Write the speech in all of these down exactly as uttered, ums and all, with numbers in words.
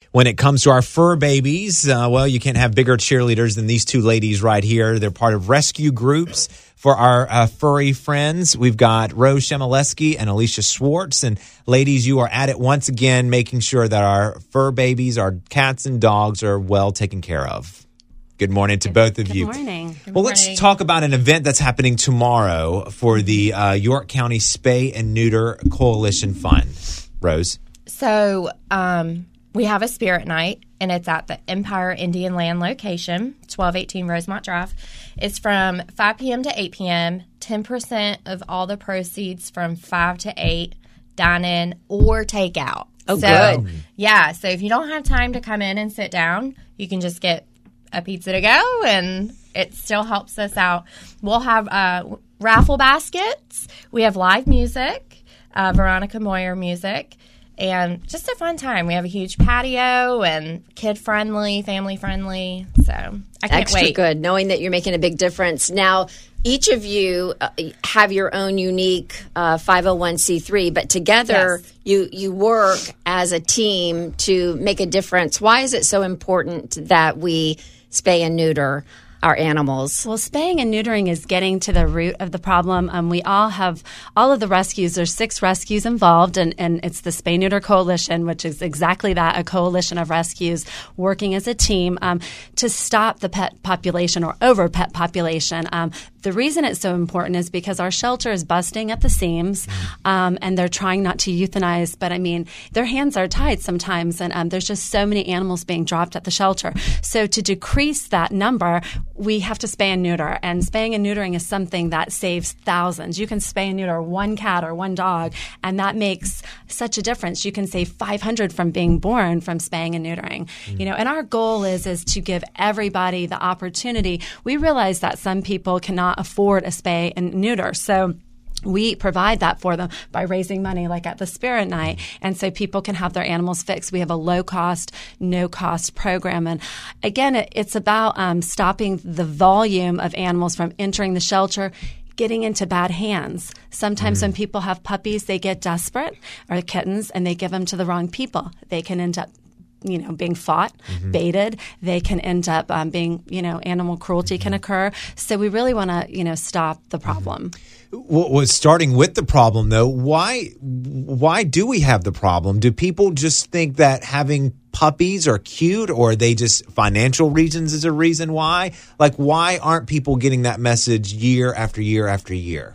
When it comes to our fur babies, uh, well, you can't have bigger cheerleaders than these two ladies right here. They're part of rescue groups for our uh, furry friends. We've got Rose Shemileski and Alicia Swartz. And ladies, you are at it once again, making sure that our fur babies, our cats and dogs are well taken care of. Good morning to good, both of good you. Morning. Well, Good morning. Let's talk about an event that's happening tomorrow for the uh, York County Spay and Neuter Coalition Fund. Rose? So, um... we have a spirit night, and it's at the Empire Indian Land location, twelve eighteen Rosemont Drive. It's from five p.m. to eight p.m., ten percent of all the proceeds from five to eight, dine-in or take-out. Oh, so, good. Yeah, so if you don't have time to come in and sit down, you can just get a pizza to go, and it still helps us out. We'll have uh, raffle baskets. We have live music, uh, Veronica Moyer music. And just a fun time. We have a huge patio and kid-friendly, family-friendly. So I can't Extra wait. good, knowing that you're making a big difference. Now, each of you uh, have your own unique uh, five oh one c three, but together Yes. you, you work as a team to make a difference. Why is it so important that we spay and neuter our animals? Well, spaying and neutering is getting to the root of the problem. Um, we all have, all of the rescues, there's six rescues involved, and, and it's the Spay Neuter Coalition, which is exactly that, a coalition of rescues working as a team um, to stop the pet population or over pet population. Um, the reason it's so important is because our shelter is busting at the seams, um, and they're trying not to euthanize, but I mean, their hands are tied sometimes, and um, there's just so many animals being dropped at the shelter. So to decrease that number, we have to spay and neuter, and spaying and neutering is something that saves thousands. You can spay and neuter one cat or one dog, and that makes such a difference. You can save five hundred from being born from spaying and neutering. Mm. You know, and our goal is is to give everybody the opportunity. We realize that some people cannot afford a spay and neuter, so we provide that for them by raising money like at the Spirit Night. And so people can have their animals fixed. We have a low-cost, no-cost program. And again, it, it's about um, stopping the volume of animals from entering the shelter, getting into bad hands. Sometimes mm. when people have puppies, they get desperate, or kittens, and they give them to the wrong people. They can end up you know, being fought, mm-hmm. baited. They can end up um, being, you know, animal cruelty mm-hmm. can occur. So we really want to, you know, stop the problem. What was starting with the problem, though, why why do we have the problem? Do people just think that having puppies are cute, or are they just financial reasons is a reason why? Like, why aren't people getting that message year after year after year?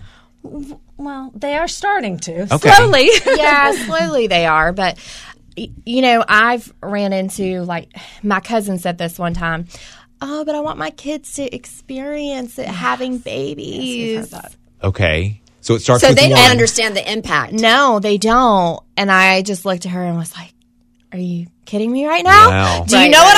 Well, they are starting to. Okay. Slowly. Yeah, slowly they are. But, you know, I've ran into, like, my cousin said this one time, oh, but I want my kids to experience it, having babies. Yes, we've heard that. Okay. So it starts so with they one. don't understand the impact. No, they don't. And I just looked at her and was like, are you kidding me right now? Wow. Do Right, you know right. what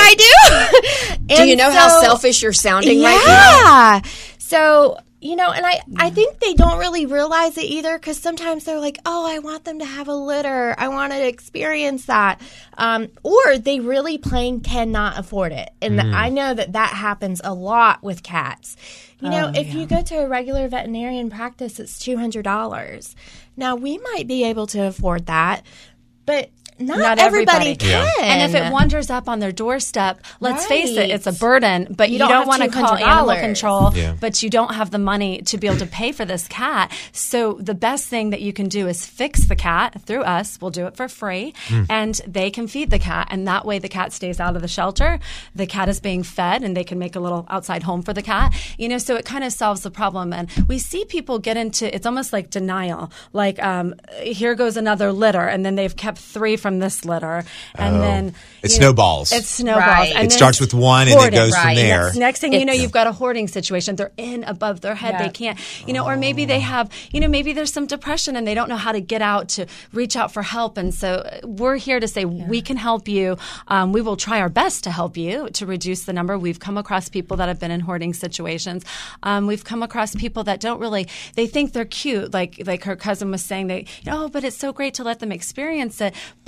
I do? Do you know so, how selfish you're sounding yeah. right now? Yeah. So, you know, and I, I think they don't really realize it either, because sometimes they're like, oh, I want them to have a litter. I want to experience that. Um, or they really plain cannot afford it. And Mm. I know that that happens a lot with cats. You know, Oh, if yeah. you go to a regular veterinarian practice, it's two hundred dollars. Now, we might be able to afford that, but not, Not everybody, everybody. can. Yeah. And if it wanders up on their doorstep, let's face it, Right. it's a burden, but you, You don't don't, have want to call two hundred dollars. animal control, Yeah. but you don't have the money to be able to pay for this cat. So the best thing that you can do is fix the cat through us. We'll do it for free, and they can feed the cat, and that way the cat stays out of the shelter. The cat is being fed, and they can make a little outside home for the cat. You know, so it kind of solves the problem. And we see people get into, it's almost like denial. Like, um, here goes another litter, and then they've kept three from this litter. And Oh. then It you know, snowballs. It snowballs. Right. And It then starts with one and it hoarding, goes from right. there. Next, next thing you know, It's- you've got a hoarding situation. They're in above their head. Yeah. They can't, you know, or maybe they have, you know, maybe there's some depression and they don't know how to get out to reach out for help. And so we're here to say we can help you. Um, we will try our best to help you to reduce the number. We've come across people that have been in hoarding situations. Um, we've come across people that don't really, they think they're cute. Like, like her cousin was saying, they, oh, but it's so great to let them experience it. But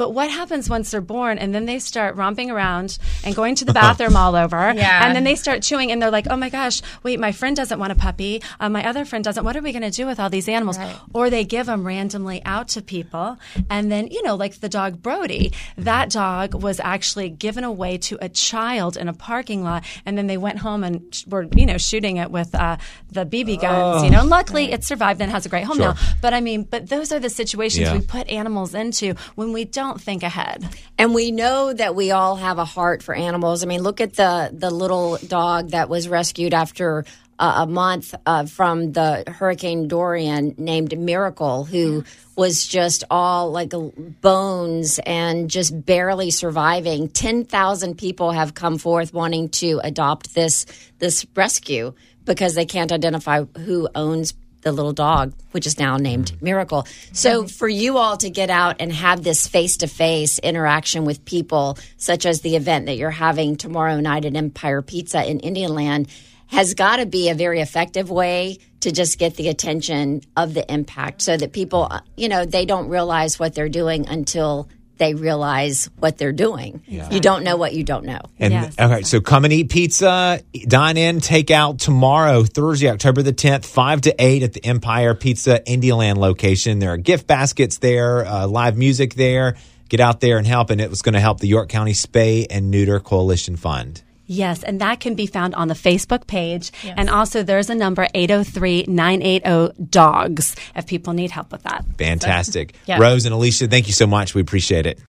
But what happens once they're born and then they start romping around and going to the bathroom all over, Yeah. and then they start chewing and they're like, oh my gosh, wait, my friend doesn't want a puppy, uh, my other friend doesn't. What are we going to do with all these animals? Right. Or they give them randomly out to people, and then, you know, like the dog Brody, that dog was actually given away to a child in a parking lot, and then they went home and sh- were, you know, shooting it with uh, the B B guns, you know, and luckily it survived and has a great home Sure. now. But I mean, but those are the situations Yeah. we put animals into when we don't think ahead. And we know that we all have a heart for animals. I mean, look at the the little dog that was rescued after uh, a month uh, from the Hurricane Dorian, named Miracle, who was just all like bones and just barely surviving. ten thousand people have come forth wanting to adopt this this rescue because they can't identify who owns the little dog, which is now named Miracle. So for you all to get out and have this face-to-face interaction with people, such as the event that you're having tomorrow night at Empire Pizza in Indianland, has got to be a very effective way to just get the attention of the impact so that people, you know, they don't realize what they're doing until they realize what they're doing. You don't know what you don't know. And Yes. okay, so come and eat pizza, dine in, take out tomorrow, Thursday, October the tenth, five to eight at the Empire Pizza Indialand location. There are gift baskets there, uh, live music there. Get out there and help, and it was going to help the York County Spay and Neuter Coalition Fund. Yes, and that can be found on the Facebook page. Yes. And also there's a number, eight oh three, nine eight oh, DOGS, if people need help with that. Fantastic. Yeah. Rose and Alicia, thank you so much. We appreciate it.